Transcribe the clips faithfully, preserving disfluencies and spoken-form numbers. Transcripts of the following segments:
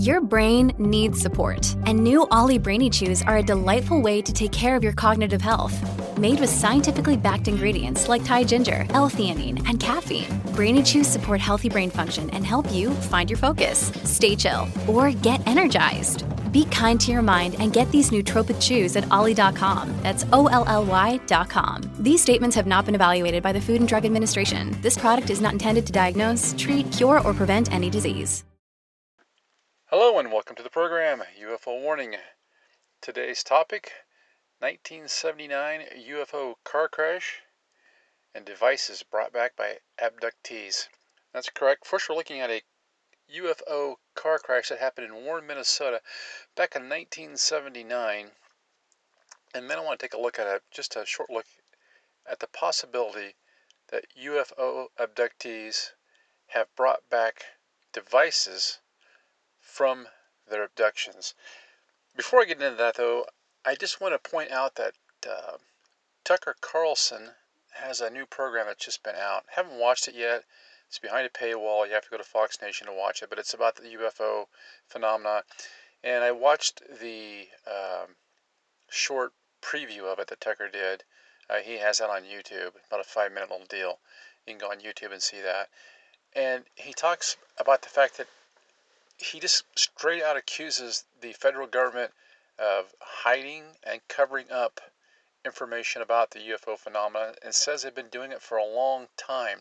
Your brain needs support, and new Ollie Brainy Chews are a delightful way to take care of your cognitive health. Made with scientifically backed ingredients like Thai ginger, L-theanine, and caffeine, Brainy Chews support healthy brain function and help you find your focus, stay chill, or get energized. Be kind to your mind and get these nootropic chews at ollie dot com. That's O L L Y dot com. These statements have not been evaluated by the Food and Drug Administration. This product is not intended to diagnose, treat, cure, or prevent any disease. Hello and welcome to the program, U F O Warning. Today's topic, nineteen seventy-nine U F O car crash and devices brought back by abductees. That's correct. First, we're looking at a U F O car crash that happened in Warren, Minnesota back in nineteen seventy-nine. And then I want to take a look at a, just a short look at the possibility that U F O abductees have brought back devices from their abductions. Before I get into that, though, I just want to point out that uh, Tucker Carlson has a new program that's just been out. Haven't watched it yet. It's behind a paywall. You have to go to Fox Nation to watch it, but it's about the U F O phenomena. And I watched the um, short preview of it that Tucker did. Uh, he has that on YouTube, about a five-minute little deal. You can go on YouTube and see that. And he talks about the fact that he just straight out accuses the federal government of hiding and covering up information about the U F O phenomena and says they've been doing it for a long time.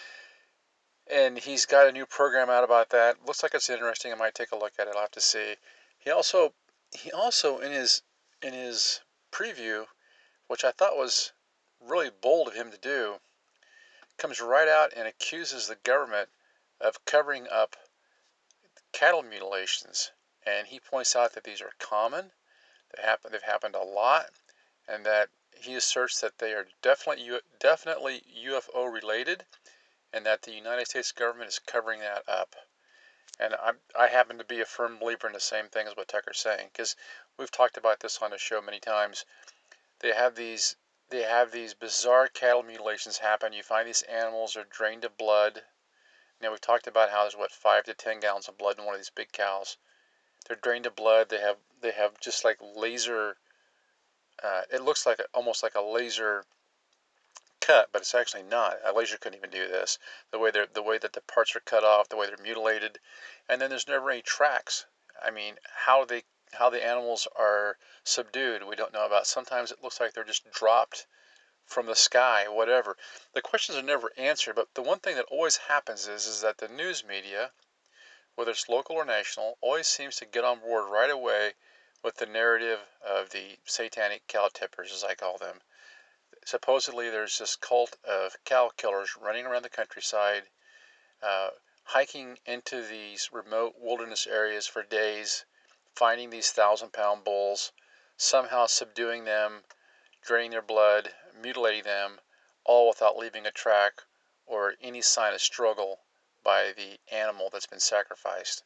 And he's got a new program out about that. Looks like it's interesting. I might take a look at it. I'll have to see. He also, he also in his in his preview, which I thought was really bold of him to do, comes right out and accuses the government of covering up cattle mutilations. And he points out that these are common. They happen. They've happened a lot, and that he asserts that they are definitely definitely U F O related, and that the United States government is covering that up. And I, I happen to be a firm believer in the same thing as what Tucker's saying, because we've talked about this on the show many times. They have these they have these bizarre cattle mutilations happen. You find these animals are drained of blood. Now we've talked about how there's what five to ten gallons of blood in one of these big cows. They're drained of blood. They have they have just like laser. Uh, it looks like a, almost like a laser cut, but it's actually not. A laser couldn't even do this. The way they're the way that the parts are cut off, the way they're mutilated, and then there's never any tracks. I mean, how they how the animals are subdued, we don't know about. Sometimes it looks like they're just dropped from the sky, whatever. The questions are never answered. But the one thing that always happens is is that the news media, whether it's local or national, always seems to get on board right away with the narrative of the satanic cow tippers, as I call them. Supposedly there's this cult of cow killers running around the countryside, uh, hiking into these remote wilderness areas for days, finding these thousand-pound bulls, somehow subduing them, draining their blood, mutilating them, all without leaving a track or any sign of struggle by the animal that's been sacrificed.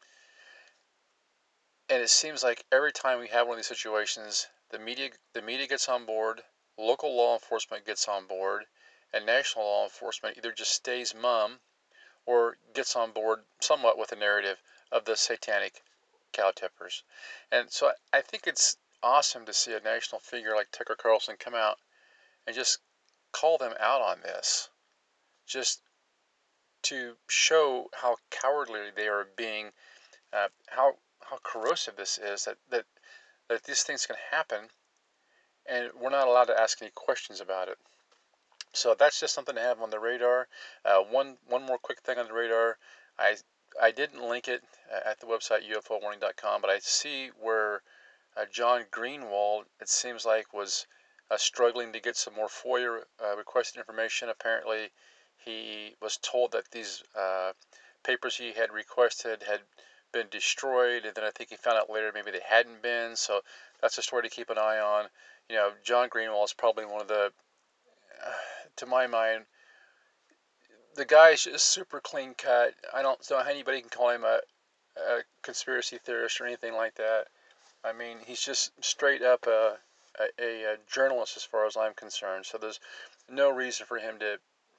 And it seems like every time we have one of these situations, the media the media gets on board, local law enforcement gets on board, and national law enforcement either just stays mum or gets on board somewhat with the narrative of the satanic cow tippers. And so I think it's awesome to see a national figure like Tucker Carlson come out and just call them out on this, just to show how cowardly they are being, uh, how how corrosive this is, that, that that these things can happen, and we're not allowed to ask any questions about it. So that's just something to have on the radar. Uh, one one more quick thing on the radar. I I didn't link it at the website U F O warning dot com, but I see where uh, John Greenwald, it seems like, was uh, struggling to get some more FOIA uh, requested information. Apparently, he was told that these uh, papers he had requested had been destroyed, and then I think he found out later maybe they hadn't been. So that's a story to keep an eye on. You know, John Greenwald is probably one of the, uh, to my mind, the guy's just super clean cut. I don't know how anybody can call him a, a conspiracy theorist or anything like that. I mean, he's just straight up a, a, a journalist as far as I'm concerned. So there's no reason for him to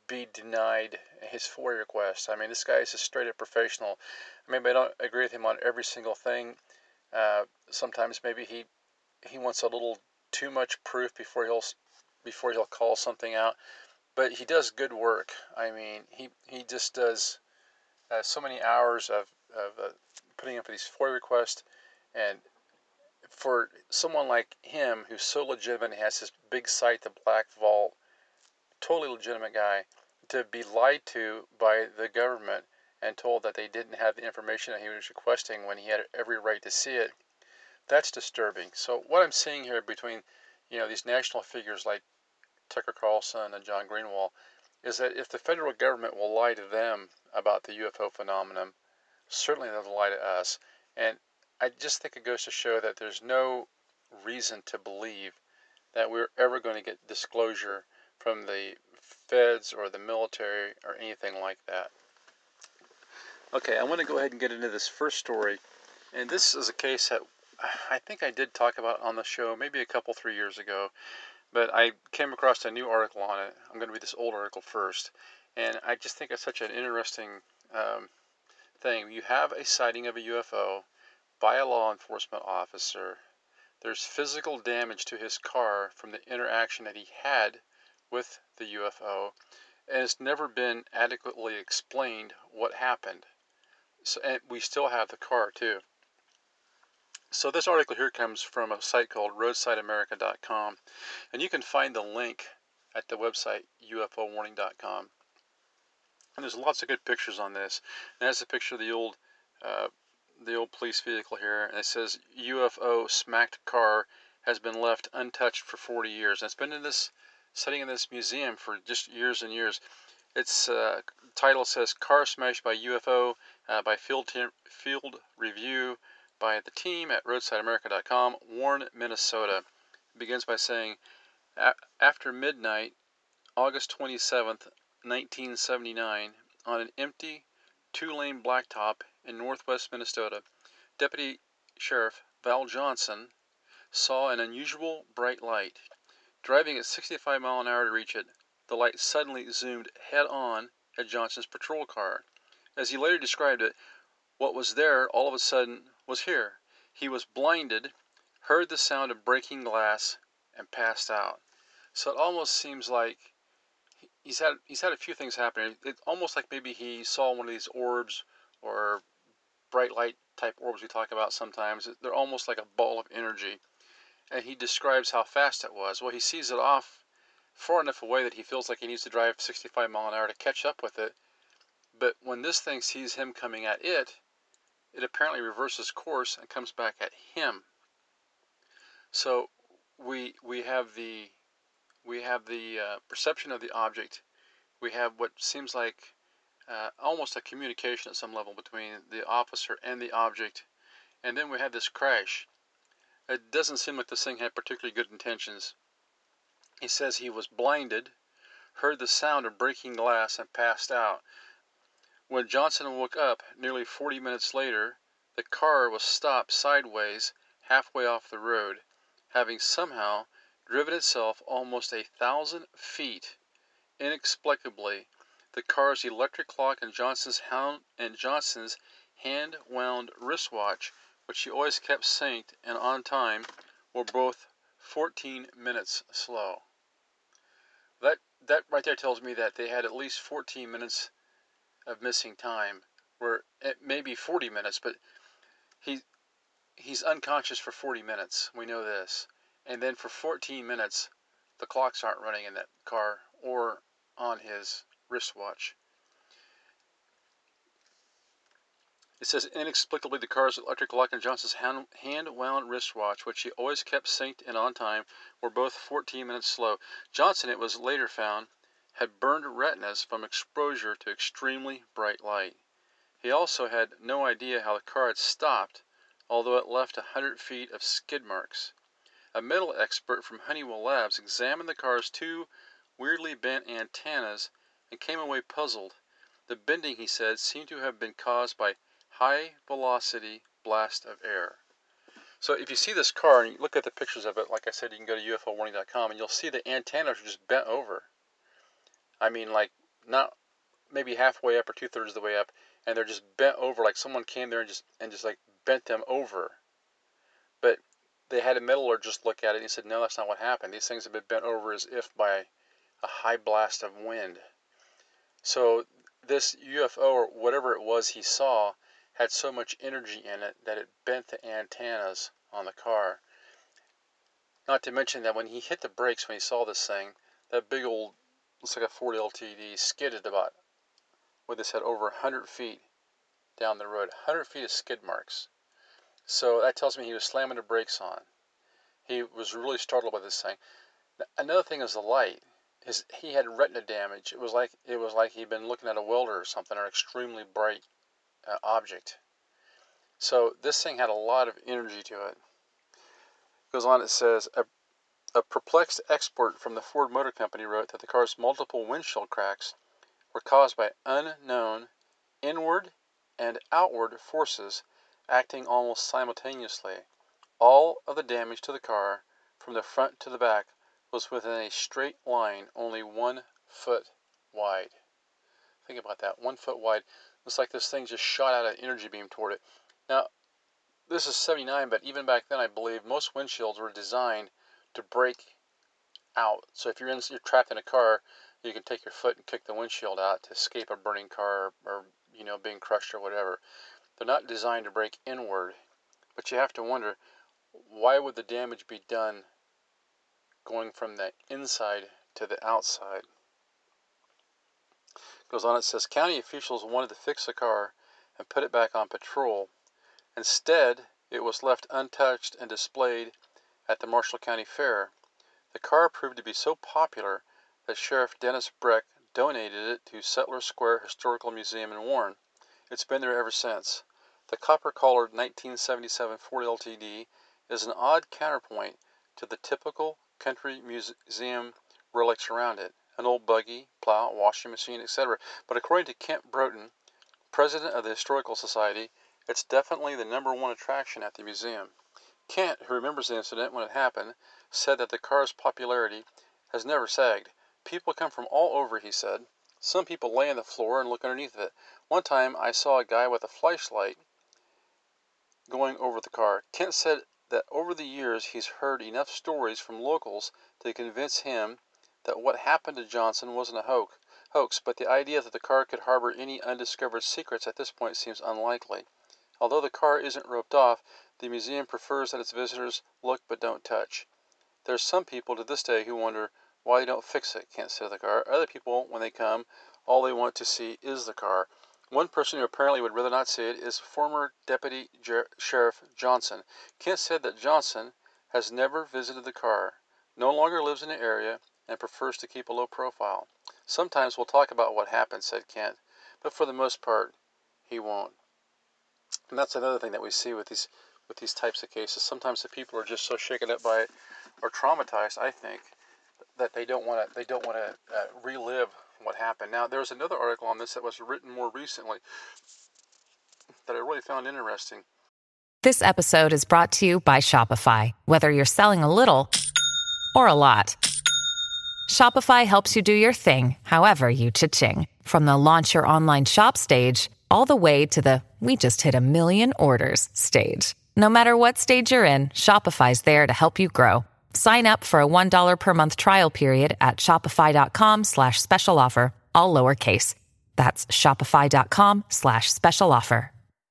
be denied his FOIA request. I mean, this guy is a straight up professional. Maybe I don't agree with him on every single thing. Uh, sometimes maybe he he wants a little too much proof before he'll before he'll call something out. But he does good work. I mean, he he just does uh, so many hours of of uh, putting in for these FOIA requests, and for someone like him who's so legitimate and has this big site, the Black Vault, totally legitimate guy, to be lied to by the government and told that they didn't have the information that he was requesting when he had every right to see it, that's disturbing. So what I'm seeing here between, you know, these national figures like Tucker Carlson and John Greenwald is that if the federal government will lie to them about the U F O phenomenon, certainly they'll lie to us. And I just think it goes to show that there's no reason to believe that we're ever going to get disclosure from the feds or the military or anything like that. Okay, I want to go ahead and get into this first story. And this is a case that I think I did talk about on the show maybe a couple, three years ago. But I came across a new article on it. I'm going to read this old article first. And I just think it's such an interesting um, thing. You have a sighting of a U F O by a law enforcement officer. There's physical damage to his car from the interaction that he had with the U F O. And it's never been adequately explained what happened. So, and we still have the car too. So this article here comes from a site called roadside america dot com, and you can find the link at the website U F O warning dot com. And there's lots of good pictures on this. And that's a picture of the old, uh, the old police vehicle here, and it says U F O smacked car has been left untouched for forty years. And it's been in this, sitting in this museum for just years and years. Its uh, title says "Car Smashed by U F O" uh, by Field Field Review by the team at roadside america dot com, Warren, Minnesota. It begins by saying, after midnight, August twenty-seventh, nineteen seventy-nine, on an empty two-lane blacktop in northwest Minnesota, Deputy Sheriff Val Johnson saw an unusual bright light. Driving at sixty-five miles an hour to reach it, the light suddenly zoomed head-on at Johnson's patrol car. As he later described it, what was there all of a sudden was here. He was blinded, heard the sound of breaking glass, and passed out. So it almost seems like he's had he's had a few things happen. It's almost like maybe he saw one of these orbs or bright light type orbs we talk about sometimes. They're almost like a ball of energy. And he describes how fast it was. Well, he sees it off far enough away that he feels like he needs to drive sixty-five miles an hour to catch up with it. But when this thing sees him coming at it, it apparently reverses course and comes back at him. So we we have the we have the uh, perception of the object. We have what seems like uh, almost a communication at some level between the officer and the object, and then we have this crash. It doesn't seem like this thing had particularly good intentions. He says he was blinded, heard the sound of breaking glass, and passed out. When Johnson woke up nearly forty minutes later, the car was stopped sideways halfway off the road, having somehow driven itself almost a thousand feet. Inexplicably, the car's electric clock and Johnson's, hound, and Johnson's hand-wound wristwatch, which he always kept synced and on time, were both fourteen minutes slow. That that right there tells me that they had at least fourteen minutes of missing time, where it may be forty minutes, but he he's unconscious for forty minutes. We know this. And then for fourteen minutes, the clocks aren't running in that car or on his wristwatch. It says, inexplicably, the car's electric clock and Johnson's hand, hand-wound wristwatch, which he always kept synced and on time, were both fourteen minutes slow. Johnson, it was later found, had burned retinas from exposure to extremely bright light. He also had no idea how the car had stopped, although it left a hundred feet of skid marks. A metal expert from Honeywell Labs examined the car's two weirdly bent antennas and came away puzzled. The bending, he said, seemed to have been caused by high-velocity blast of air. So if you see this car and you look at the pictures of it, like I said, you can go to U F O warning dot com and you'll see the antennas are just bent over. I mean, like not maybe halfway up or two-thirds of the way up, and they're just bent over, like someone came there and just and just like bent them over. But they had a metallurgist look at it, and he said, no, that's not what happened. These things have been bent over as if by a high blast of wind. So this U F O, or whatever it was he saw, had so much energy in it that it bent the antennas on the car. Not to mention that when he hit the brakes, when he saw this thing, that big old, looks like a Ford L T D, skidded about, what they said, over one hundred feet down the road. one hundred feet of skid marks. So that tells me he was slamming the brakes on. He was really startled by this thing. Another thing is the light. His, he had retina damage. It was like it was like he'd been looking at a welder or something, or an extremely bright uh, object. So this thing had a lot of energy to it. It goes on, it says, a, a perplexed expert from the Ford Motor Company wrote that the car's multiple windshield cracks were caused by unknown inward and outward forces acting almost simultaneously. All of the damage to the car, from the front to the back, was within a straight line only one foot wide. Think about that, one foot wide. It's like this thing just shot out an energy beam toward it. Now, this is seventy-nine, but even back then, I believe most windshields were designed to break out. So if you're in, you're trapped in a car, you can take your foot and kick the windshield out to escape a burning car, or you know, being crushed or whatever. They're not designed to break inward, but you have to wonder, why would the damage be done going from the inside to the outside? It goes on, it says, county officials wanted to fix the car and put it back on patrol. Instead, it was left untouched and displayed at the Marshall County Fair. The car proved to be so popular that Sheriff Dennis Breck donated it to Settler Square Historical Museum in Warren. It's been there ever since. The copper-colored nineteen seventy-seven Ford L T D is an odd counterpoint to the typical country museum relics around it, an old buggy, plow, washing machine, et cetera. But according to Kent Broughton, president of the Historical Society, it's definitely the number one attraction at the museum. Kent, who remembers the incident when it happened, said that the car's popularity has never sagged. People come from all over, he said. Some people lay on the floor and look underneath it. One time I saw a guy with a flashlight going over the car. Kent said that over the years he's heard enough stories from locals to convince him that what happened to Johnson wasn't a hoax, hoax, but the idea that the car could harbor any undiscovered secrets at this point seems unlikely. Although the car isn't roped off, the museum prefers that its visitors look but don't touch. There's some people to this day who wonder why they don't fix it, Kent said of the car. Other people, when they come, all they want to see is the car. One person who apparently would rather not see it is former Deputy Jer- Sheriff Johnson. Kent said that Johnson has never visited the car, no longer lives in the area, and prefers to keep a low profile. Sometimes we'll talk about what happened, said Kent, but for the most part, he won't. And that's another thing that we see with these with these types of cases. Sometimes the people are just so shaken up by it, or traumatized, I think, that they don't want to they don't want to uh, relive what happened. Now, there's another article on this that was written more recently that I really found interesting. This episode is brought to you by Shopify. Whether you're selling a little or a lot, Shopify helps you do your thing, however you cha-ching. From the launch your online shop stage, all the way to the we just hit a million orders stage. No matter what stage you're in, Shopify's there to help you grow. Sign up for a one dollar per month trial period at shopify.com slash special offer, all lowercase. That's shopify.com slash special offer.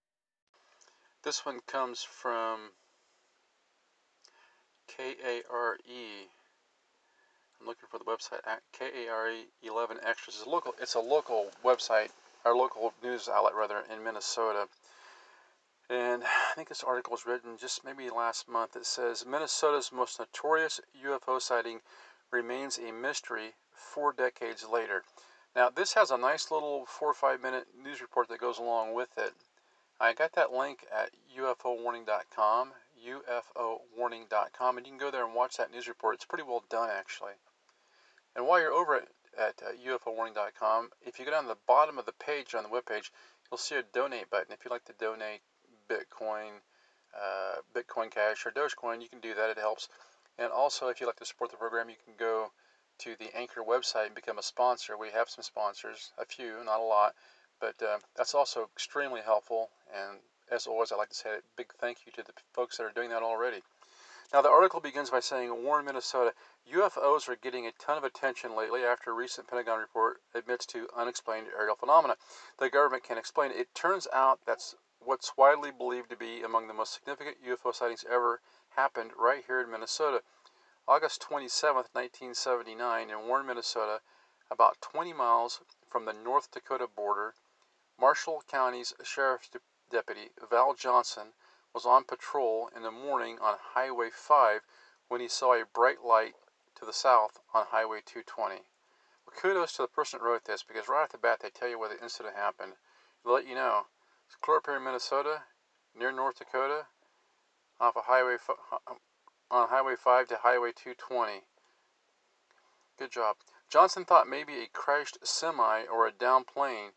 This one comes from K A R E. I'm looking for the website. K A R E eleven Extras. It's a local, it's a local website, or local news outlet rather, in Minnesota. And I think this article was written just maybe last month. It says, Minnesota's most notorious U F O sighting remains a mystery four decades later. Now, this has a nice little four or five minute news report that goes along with it. I got that link at U F O warning dot com, U F O warning dot com, and you can go there and watch that news report. It's pretty well done, actually. And while you're over at, at uh, U F O warning dot com, if you go down to the bottom of the page on the webpage, you'll see a donate button. If you'd like to donate Bitcoin, uh, Bitcoin Cash, or Dogecoin, you can do that. It helps. And also, if you'd like to support the program, you can go to the Anchor website and become a sponsor. We have some sponsors, a few, not a lot, but uh, that's also extremely helpful. And as always, I'd like to say a big thank you to the folks that are doing that already. Now, the article begins by saying, Warren, Minnesota, U F Os are getting a ton of attention lately after a recent Pentagon report admits to unexplained aerial phenomena the government can't explain. It turns out that's what's widely believed to be among the most significant U F O sightings ever happened right here in Minnesota. August twenty-seventh, nineteen seventy-nine, in Warren, Minnesota, about twenty miles from the North Dakota border, Marshall County's Sheriff's Deputy Val Johnson was on patrol in the morning on Highway five when he saw a bright light to the south on Highway two twenty. Well, kudos to the person that wrote this, because right off the bat they tell you where the incident happened. They'll let you know. It's clear up here in Minnesota, near North Dakota, off of Highway on Highway five to Highway two twenty. Good job. Johnson thought maybe a crashed semi or a downed plane,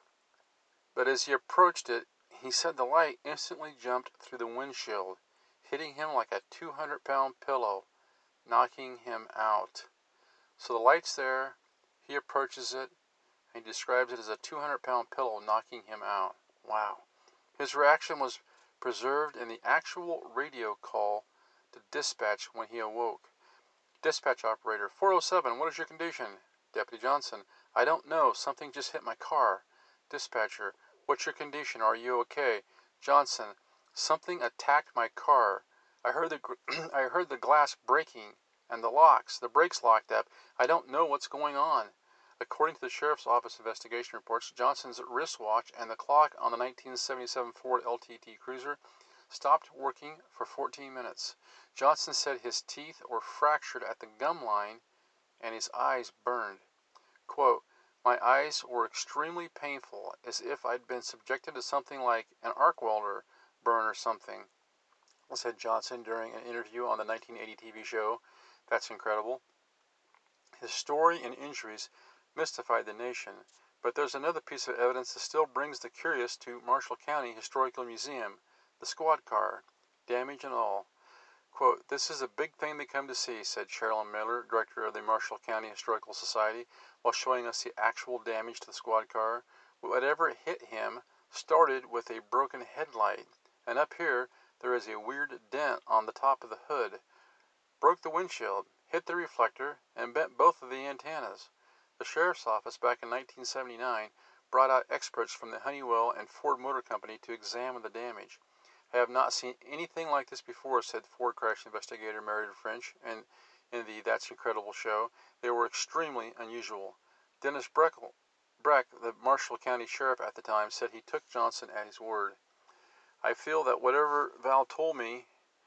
but as he approached it, he said the light instantly jumped through the windshield, hitting him like a two hundred pound pillow, knocking him out. So the light's there, he approaches it, and he describes it as a two hundred pound pillow knocking him out. Wow. His reaction was preserved in the actual radio call to dispatch when he awoke. Dispatch operator, four oh seven, what is your condition? Deputy Johnson, I don't know, something just hit my car. Dispatcher, what's your condition? Are you okay? Johnson, something attacked my car. I heard the I heard the glass breaking and the locks, the brakes locked up. I don't know what's going on. According to the Sheriff's Office investigation reports, Johnson's wristwatch and the clock on the nineteen seventy-seven Ford L T T Cruiser stopped working for fourteen minutes. Johnson said his teeth were fractured at the gum line and his eyes burned. Quote, my eyes were extremely painful, as if I'd been subjected to something like an arc welder burn or something, said Johnson during an interview on the nineteen eighty T V show. That's incredible. His story and injuries mystified the nation, but there's another piece of evidence that still brings the curious to Marshall County Historical Museum, the squad car, damage and all. Quote, this is a big thing they come to see, said Sherilyn Miller, director of the Marshall County Historical Society, while showing us the actual damage to the squad car. Whatever hit him started with a broken headlight, and up here there is a weird dent on the top of the hood. Broke the windshield, hit the reflector, and bent both of the antennas. The Sheriff's Office back in nineteen seventy-nine brought out experts from the Honeywell and Ford Motor Company to examine the damage. I have not seen anything like this before, said Ford crash investigator Meredith French in, in the That's Incredible show. They were extremely unusual. Dennis Breckle, Breck, the Marshall County Sheriff at the time, said he took Johnson at his word. I feel that whatever Val told me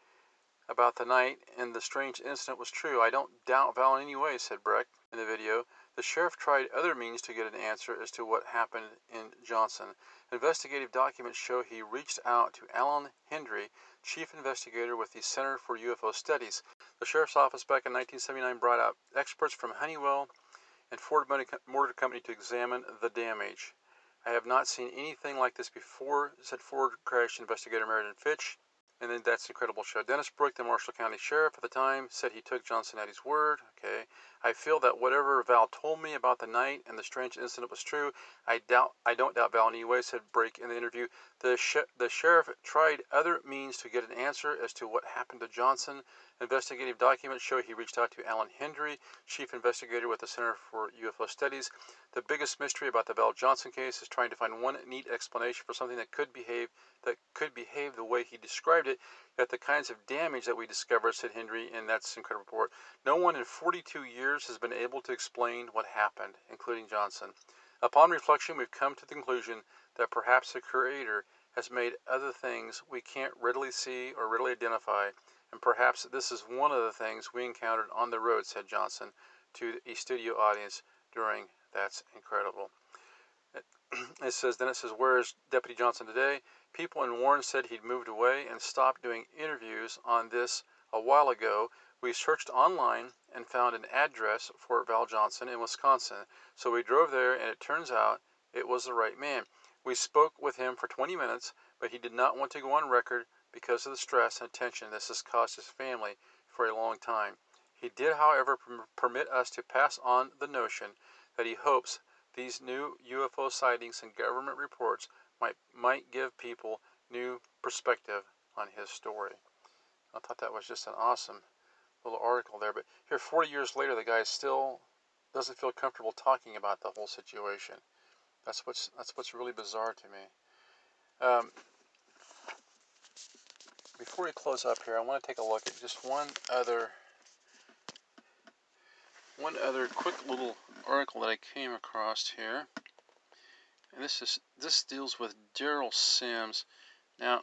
about the night and the strange incident was true. I don't doubt Val in any way, said Breck in the video. The sheriff tried other means to get an answer as to what happened in Johnson. Investigative documents show he reached out to Alan Hendry, chief investigator with the Center for U F O Studies. The sheriff's office back in nineteen seventy-nine brought out experts from Honeywell and Ford Motor Company to examine the damage. I have not seen anything like this before, said Ford crash investigator Meredith Fitch. And then That's Incredible show. Dennis Brook, the Marshall County Sheriff at the time, said he took Johnson at his word. Okay. I feel that whatever Val told me about the night and the strange incident was true. I doubt. I don't doubt Val in any way, said Brake in the interview. The sh- the sheriff tried other means to get an answer as to what happened to Johnson. Investigative documents show he reached out to Alan Hendry, chief investigator with the Center for U F O Studies. The biggest mystery about the Val Johnson case is trying to find one neat explanation for something that could behave that could behave the way he described it. Yet the kinds of damage that we discovered, said Hendry in That's Incredible report, no one in forty-two years has been able to explain what happened, including Johnson. Upon reflection, we've come to the conclusion that perhaps the Creator has made other things we can't readily see or readily identify, and perhaps this is one of the things we encountered on the road, said Johnson to a studio audience during That's Incredible. It says, then it says, where is Deputy Johnson today? People in Warren said he'd moved away and stopped doing interviews on this a while ago. We searched online and found an address for Val Johnson in Wisconsin. So we drove there, and it turns out it was the right man. We spoke with him for twenty minutes, but he did not want to go on record because of the stress and tension this has caused his family for a long time. He did, however, permit us to pass on the notion that he hopes these new U F O sightings and government reports might might give people new perspective on his story. I thought that was just an awesome little article there. But here, forty years later, the guy still doesn't feel comfortable talking about the whole situation. That's what's that's what's really bizarre to me. Um, before we close up here, I want to take a look at just one other one other quick little article that I came across here. And this is this deals with Daryl Sims. Now,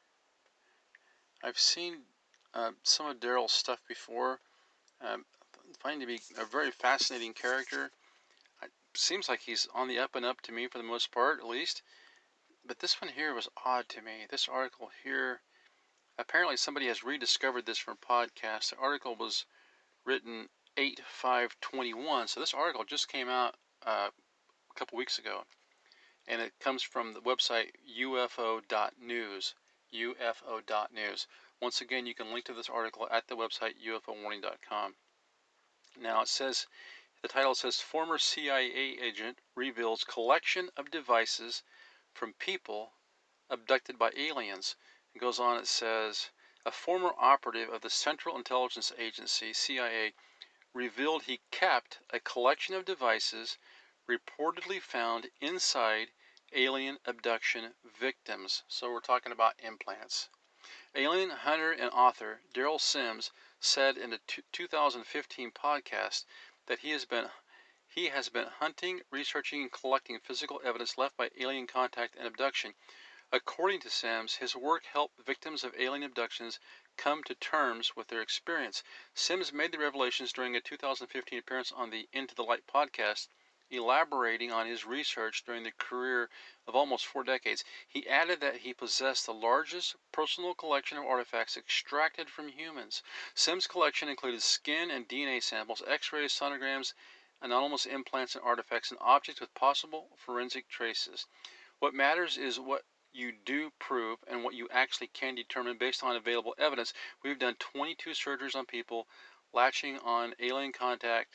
I've seen uh, some of Daryl's stuff before. Um, I find him to be a very fascinating character. It seems like he's on the up and up to me for the most part, at least. But this one here was odd to me. This article here, apparently somebody has rediscovered this from a podcast. The article was written eight five twenty-one, so this article just came out uh, a couple weeks ago. And it comes from the website U F O dot news. U F O dot news. Once again, you can link to this article at the website U F O warning dot com. Now it says, the title says, former C I A agent reveals collection of devices from people abducted by aliens. It goes on, it says, a former operative of the Central Intelligence Agency, C I A, revealed he kept a collection of devices reportedly found inside alien abduction victims. So we're talking about implants. Alien hunter and author Daryl Sims said in a two thousand fifteen podcast that he has been he has been hunting, researching, and collecting physical evidence left by alien contact and abduction. According to Sims, his work helped victims of alien abductions come to terms with their experience. Sims made the revelations during a two thousand fifteen appearance on the Into the Light podcast, elaborating on his research during the career of almost four decades. He added that he possessed the largest personal collection of artifacts extracted from humans. Sims' collection included skin and D N A samples, X-rays, sonograms, anomalous implants and artifacts, and objects with possible forensic traces. What matters is what you do prove and what you actually can determine based on available evidence. We've done twenty-two surgeries on people latching on alien contact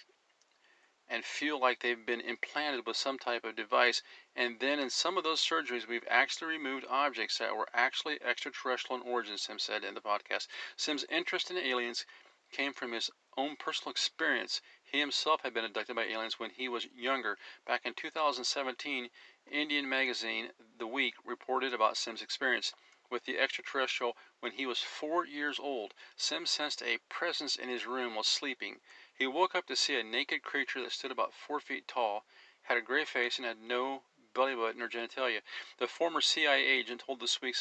and feel like they've been implanted with some type of device. And then in some of those surgeries, we've actually removed objects that were actually extraterrestrial in origin, Sims said in the podcast. Sims' interest in aliens came from his own personal experience. He himself had been abducted by aliens when he was younger. Back in two thousand seventeen, Indian magazine The Week reported about Sims' experience with the extraterrestrial when he was four years old. Sims sensed a presence in his room while sleeping. He woke up to see a naked creature that stood about four feet tall, had a gray face, and had no belly button or genitalia. The former C I A agent told This Week's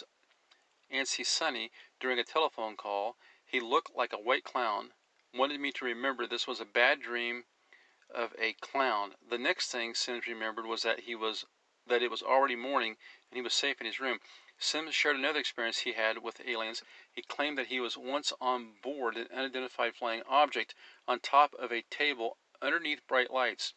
Ansi Sunny during a telephone call, he looked like a white clown, wanted me to remember this was a bad dream of a clown. The next thing Sims remembered was that he was that it was already morning and he was safe in his room. Sims shared another experience he had with aliens. He claimed that he was once on board an unidentified flying object on top of a table underneath bright lights.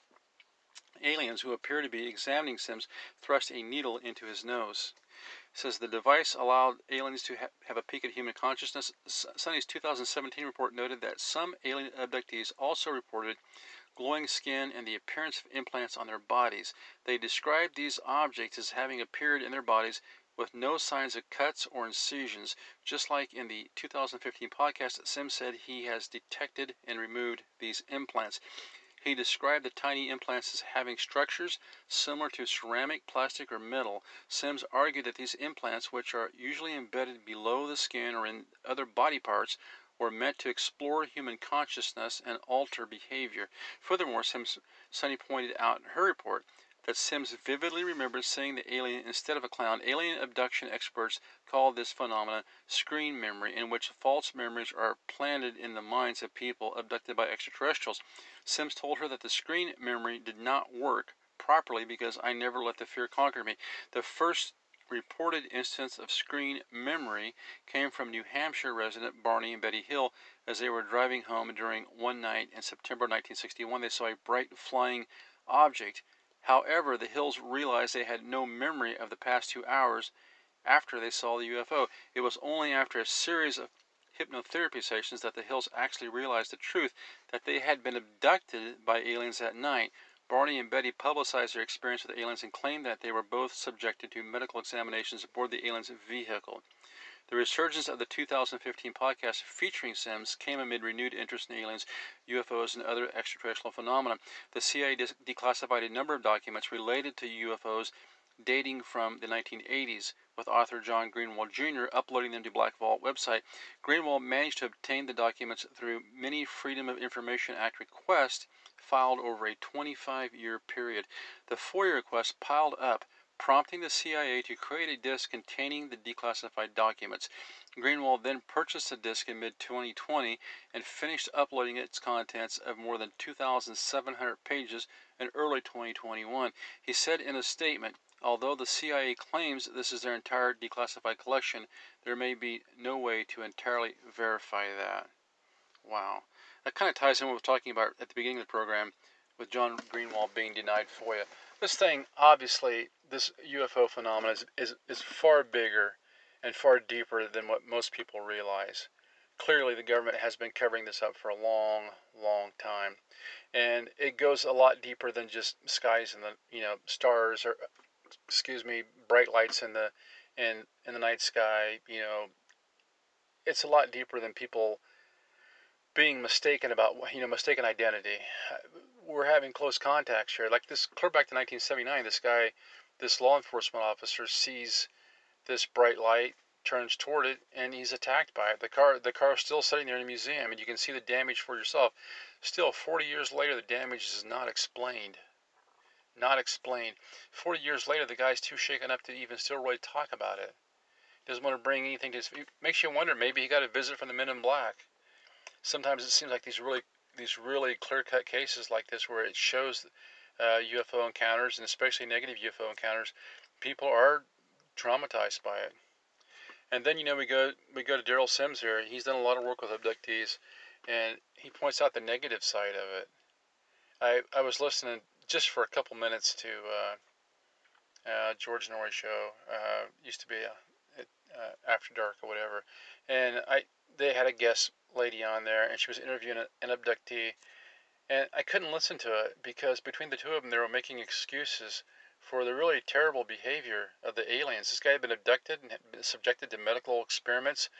Aliens who appeared to be examining Sims thrust a needle into his nose. It says the device allowed aliens to ha- have a peek at human consciousness. Sunny's two thousand seventeen report noted that some alien abductees also reported glowing skin and the appearance of implants on their bodies. They described these objects as having appeared in their bodies with no signs of cuts or incisions, just like in the two thousand fifteen podcast that Sims said he has detected and removed these implants. He described the tiny implants as having structures similar to ceramic, plastic, or metal. Sims argued that these implants, which are usually embedded below the skin or in other body parts, were meant to explore human consciousness and alter behavior. Furthermore, Sims Sunny pointed out in her report that Sims vividly remembered seeing the alien instead of a clown. Alien abduction experts call this phenomenon screen memory, in which false memories are planted in the minds of people abducted by extraterrestrials. Sims told her that the screen memory did not work properly because I never let the fear conquer me. The first reported instance of screen memory came from New Hampshire resident Barney and Betty Hill as they were driving home during one night in September nineteen sixty-one. They saw a bright flying object. However, the Hills realized they had no memory of the past two hours after they saw the U F O. It was only after a series of hypnotherapy sessions that the Hills actually realized the truth that they had been abducted by aliens at night. Barney and Betty publicized their experience with the aliens and claimed that they were both subjected to medical examinations aboard the aliens' vehicle. The resurgence of the two thousand fifteen podcast featuring Sims came amid renewed interest in aliens, U F Os, and other extraterrestrial phenomena. The C I A declassified a number of documents related to U F Os dating from the nineteen eighties, with author John Greenwald Junior uploading them to Black Vault website. Greenwald managed to obtain the documents through many Freedom of Information Act requests filed over a twenty-five year period. The FOIA requests piled up, prompting the C I A to create a disk containing the declassified documents. Greenwald then purchased the disk in mid twenty twenty and finished uploading its contents of more than two thousand seven hundred pages in early twenty twenty-one. He said in a statement, "Although the C I A claims this is their entire declassified collection, there may be no way to entirely verify that." Wow. That kind of ties in what we were talking about at the beginning of the program with John Greenwald being denied FOIA. This thing, obviously, this U F O phenomenon is, is, is far bigger and far deeper than what most people realize. Clearly, the government has been covering this up for a long, long time. And it goes a lot deeper than just skies and the, you know, stars or, excuse me, bright lights in the, in, in the night sky. You know, it's a lot deeper than people being mistaken about, you know, mistaken identity. We're having close contacts here. Like this, clear back to nineteen seventy-nine, this guy, this law enforcement officer sees this bright light, turns toward it, and he's attacked by it. The car, the car is still sitting there in a museum, and you can see the damage for yourself. Still, forty years later, the damage is not explained. Not explained. forty years later, the guy's too shaken up to even still really talk about it. Doesn't want to bring anything to his... It makes you wonder, maybe he got a visit from the Men in Black. Sometimes it seems like these really these really clear-cut cases like this, where it shows uh, U F O encounters, and especially negative U F O encounters, people are traumatized by it. And then, you know, we go we go to Daryl Sims here. He's done a lot of work with abductees, and he points out the negative side of it. I I was listening just for a couple minutes to uh, uh, George Norrie show. Uh, used to be a, uh, After Dark or whatever, and I they had a guest lady on there, and she was interviewing an abductee, and I couldn't listen to it because between the two of them, they were making excuses for the really terrible behavior of the aliens. This guy had been abducted and had been subjected to medical experiments,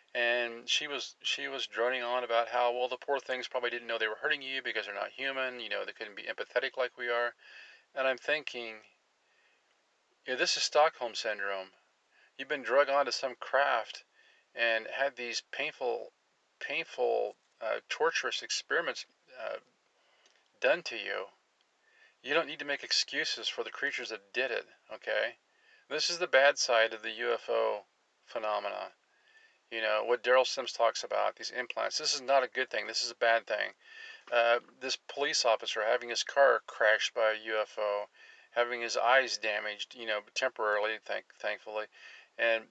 and she was she was droning on about how, well, the poor things probably didn't know they were hurting you because they're not human, you know, they couldn't be empathetic like we are. And I'm thinking, you know, this is Stockholm Syndrome. You've been drug onto some craft and had these painful painful, uh, torturous experiments uh, done to you. You don't need to make excuses for the creatures that did it, okay? This is the bad side of the U F O phenomena. You know, what Daryl Sims talks about, these implants, this is not a good thing. This is a bad thing. Uh, this police officer having his car crashed by a U F O, having his eyes damaged, you know, temporarily, thank, thankfully, and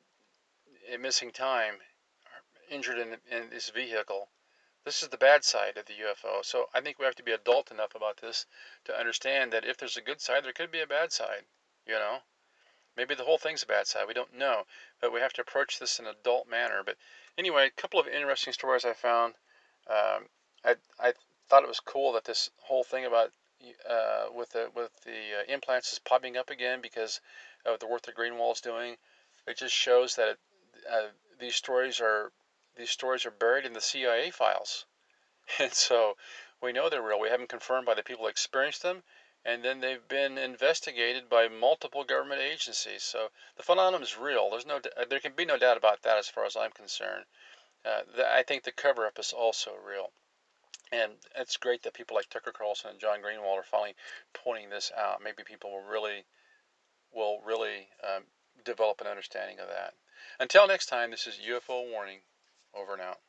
missing time, injured in, in this vehicle. This is the bad side of the U F O. So I think we have to be adult enough about this to understand that if there's a good side, there could be a bad side. You know, maybe the whole thing's a bad side. We don't know, but we have to approach this in an adult manner. But anyway, a couple of interesting stories I found. Um, I I thought it was cool that this whole thing about uh, with the with the uh, implants is popping up again because of the work that Greenwald's doing. It just shows that it, uh, these stories are These stories are buried in the C I A files. And so we know they're real. We have them confirmed by the people who experienced them, and then they've been investigated by multiple government agencies. So the phenomenon is real. There's no, there can be no doubt about that as far as I'm concerned. Uh, the, I think the cover-up is also real. And it's great that people like Tucker Carlson and John Greenwald are finally pointing this out. Maybe people will really, will really um, develop an understanding of that. Until next time, this is U F O Warning. Over and out.